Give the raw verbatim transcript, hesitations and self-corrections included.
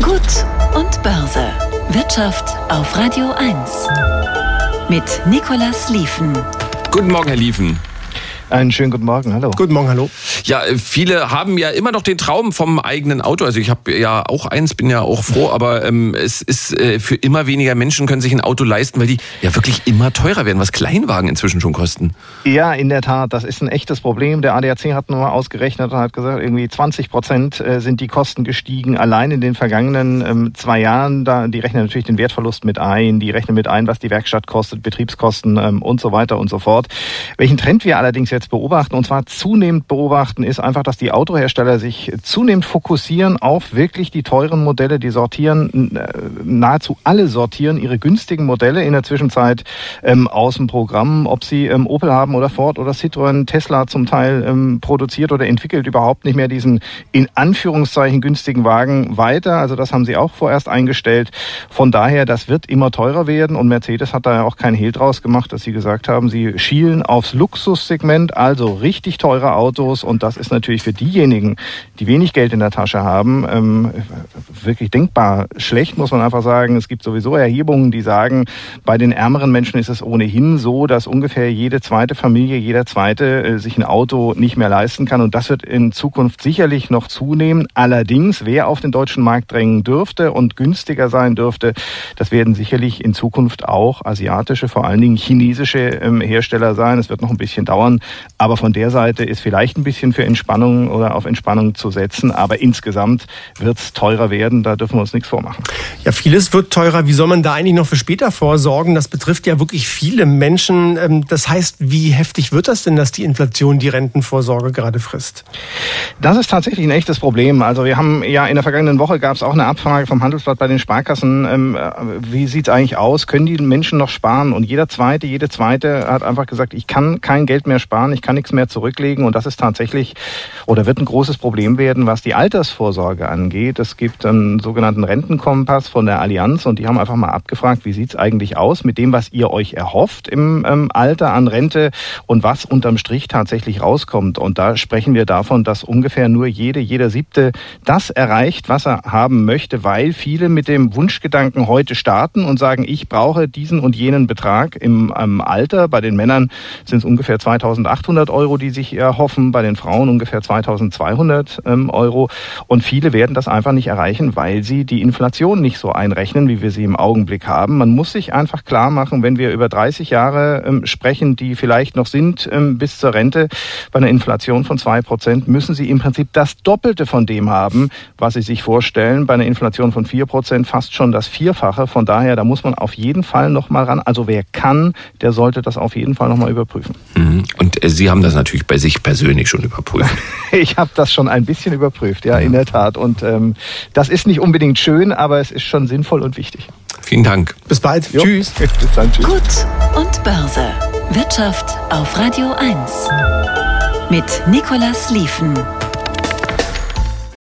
Gut und Börse. Wirtschaft auf Radio eins. Mit Nicolas Lieven. Guten Morgen, Herr Lieven. Einen schönen guten Morgen, hallo. Guten Morgen, hallo. Ja, viele haben ja immer noch den Traum vom eigenen Auto. Also ich habe ja auch eins, bin ja auch froh, aber ähm, es ist äh, für immer weniger Menschen können sich ein Auto leisten, weil die ja wirklich immer teurer werden, was Kleinwagen inzwischen schon kosten. Ja, in der Tat, das ist ein echtes Problem. Der A D A C hat nochmal ausgerechnet und hat gesagt, irgendwie zwanzig Prozent sind die Kosten gestiegen, allein in den vergangenen ähm, zwei Jahren. Da, die rechnen natürlich den Wertverlust mit ein, die rechnen mit ein, was die Werkstatt kostet, Betriebskosten ähm, und so weiter und so fort. Welchen Trend wir allerdings jetzt beobachten, und zwar zunehmend beobachten, ist einfach, dass die Autohersteller sich zunehmend fokussieren auf wirklich die teuren Modelle. Die sortieren, nahezu alle sortieren ihre günstigen Modelle in der Zwischenzeit ähm, aus dem Programm. Ob sie ähm, Opel haben oder Ford oder Citroën, Tesla zum Teil ähm, produziert oder entwickelt überhaupt nicht mehr diesen in Anführungszeichen günstigen Wagen weiter. Also das haben sie auch vorerst eingestellt. Von daher, das wird immer teurer werden, und Mercedes hat da ja auch kein Hehl draus gemacht, dass sie gesagt haben, sie schielen aufs Luxussegment, also richtig teure Autos, und das ist natürlich für diejenigen, die wenig Geld in der Tasche haben, ähm, wirklich denkbar schlecht, muss man einfach sagen. Es gibt sowieso Erhebungen, die sagen, bei den ärmeren Menschen ist es ohnehin so, dass ungefähr jede zweite Familie, jeder zweite äh, sich ein Auto nicht mehr leisten kann, und das wird in Zukunft sicherlich noch zunehmen. Allerdings, wer auf den deutschen Markt drängen dürfte und günstiger sein dürfte, das werden sicherlich in Zukunft auch asiatische, vor allen Dingen chinesische ähm, Hersteller sein. Es wird noch ein bisschen dauern, aber von der Seite ist vielleicht ein bisschen für Entspannung oder auf Entspannung zu setzen. Aber insgesamt wird es teurer werden, da dürfen wir uns nichts vormachen. Ja, vieles wird teurer. Wie soll man da eigentlich noch für später vorsorgen? Das betrifft ja wirklich viele Menschen. Das heißt, wie heftig wird das denn, dass die Inflation die Rentenvorsorge gerade frisst? Das ist tatsächlich ein echtes Problem. Also wir haben ja in der vergangenen Woche gab es auch eine Abfrage vom Handelsblatt bei den Sparkassen. Wie sieht es eigentlich aus? Können die Menschen noch sparen? Und jeder Zweite, jede Zweite hat einfach gesagt, ich kann kein Geld mehr sparen, ich kann nichts mehr zurücklegen, und das ist tatsächlich oder wird ein großes Problem werden, was die Altersvorsorge angeht. Es gibt einen sogenannten Rentenkompass von der Allianz, und die haben einfach mal abgefragt, wie sieht's eigentlich aus mit dem, was ihr euch erhofft im ähm, Alter an Rente und was unterm Strich tatsächlich rauskommt. Und da sprechen wir davon, dass ungefähr nur jede, jeder Siebte das erreicht, was er haben möchte, weil viele mit dem Wunschgedanken heute starten und sagen, ich brauche diesen und jenen Betrag im ähm, Alter. Bei den Männern sind es ungefähr zweitausendachthundert Euro, die sich erhoffen, bei den Frauen ungefähr zweitausendzweihundert ähm, Euro. Und viele werden das einfach nicht erreichen, weil sie die Inflation nicht so einrechnen, wie wir sie im Augenblick haben. Man muss sich einfach klar machen, wenn wir über dreißig Jahre ähm, sprechen, die vielleicht noch sind ähm, bis zur Rente, bei einer Inflation von zwei Prozent, müssen sie im Prinzip das Doppelte von dem haben, was sie sich vorstellen. Bei einer Inflation von vier Prozent fast schon das Vierfache. Von daher, da muss man auf jeden Fall noch mal ran. Also wer kann, der sollte das auf jeden Fall noch mal überprüfen. Und Sie haben das natürlich bei sich persönlich schon überprüft. Ich habe das schon ein bisschen überprüft, ja, in der Tat. Und ähm, das ist nicht unbedingt schön, aber es ist schon sinnvoll und wichtig. Vielen Dank. Bis bald. Jo. Tschüss. Bis dann. Tschüss. Gut und Börse. Wirtschaft auf Radio eins. Mit Nicolas Lieven.